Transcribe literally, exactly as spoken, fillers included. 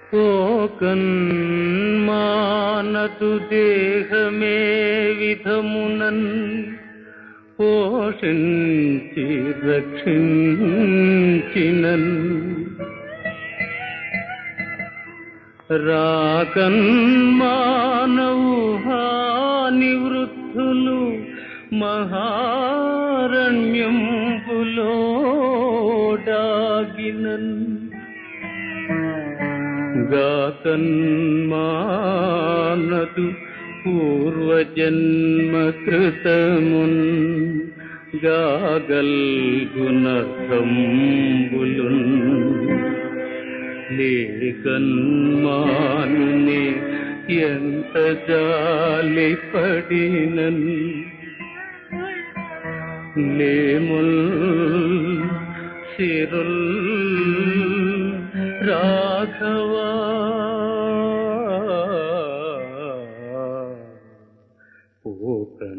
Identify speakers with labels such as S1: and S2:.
S1: పోకన్మానతు దేహమే విధమునన్ పోషించి రక్షించినన్ రాకన్మానవు హాని వృద్ధులు మహారణ్యంబులో డాగినన్ గాకన్మానదు పూర్వజన్మ కృతమున్ గాగల్గునర్ధంబులున్ లేకన్మానుని ఎంత జాలి పడినన్ లేముల్ సిరుల్ రాఘవా పోకన్